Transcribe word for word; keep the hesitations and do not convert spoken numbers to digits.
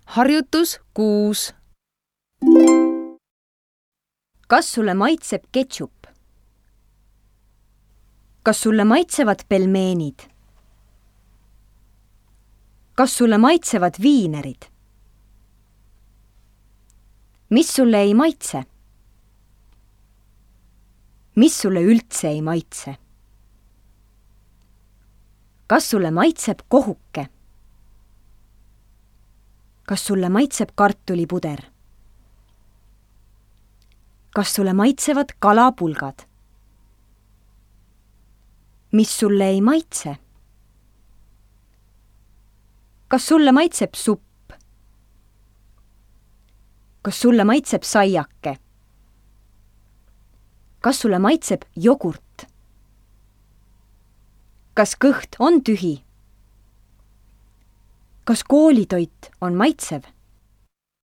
Harjutus kuus. Kas sulle maitseb ketšup? Kas sulle maitsevad pelmeenid? Kas sulle maitsevad viinerid? Mis sulle ei maitse? Mis sulle üldse ei maitse? Kas sulle maitseb kohuke? Kas sulle maitseb kartulipuder? Kas sulle maitsevad kalapulgad? Mis sulle ei maitse? Kas sulle maitseb supp? Kas sulle maitseb saiake? Kas sulle maitseb jogurt? Kas kõht on tühi? Kas koolitoit on maitsev?